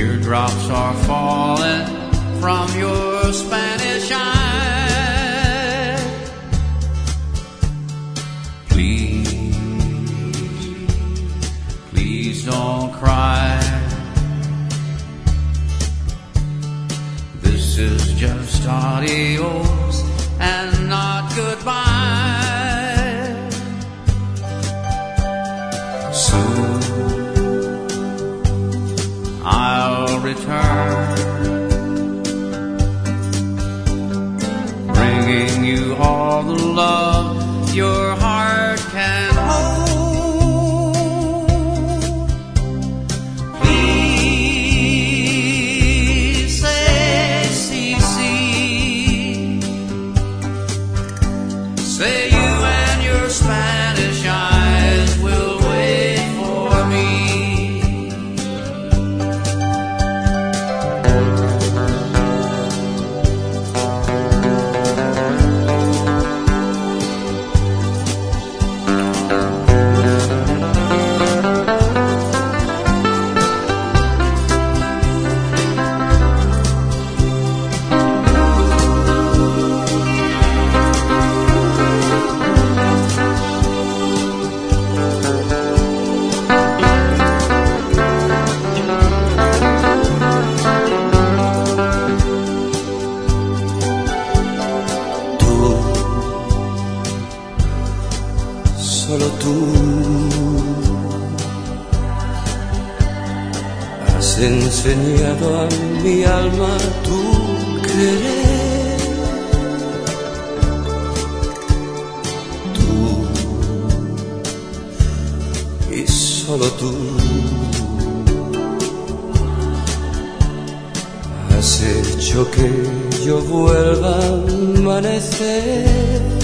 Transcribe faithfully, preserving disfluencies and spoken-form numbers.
Teardrops are falling from your Spanish eye. Please, please don't cry. This is just adios and not goodbye. Soon I'll return, bringing you all the love your heart can hold. Please say, si, si. Say you and your Spanish eyes will wait for me. Solo tú has enseñado a mi alma tu querer. Tú y solo tú has hecho que yo vuelva a amanecer.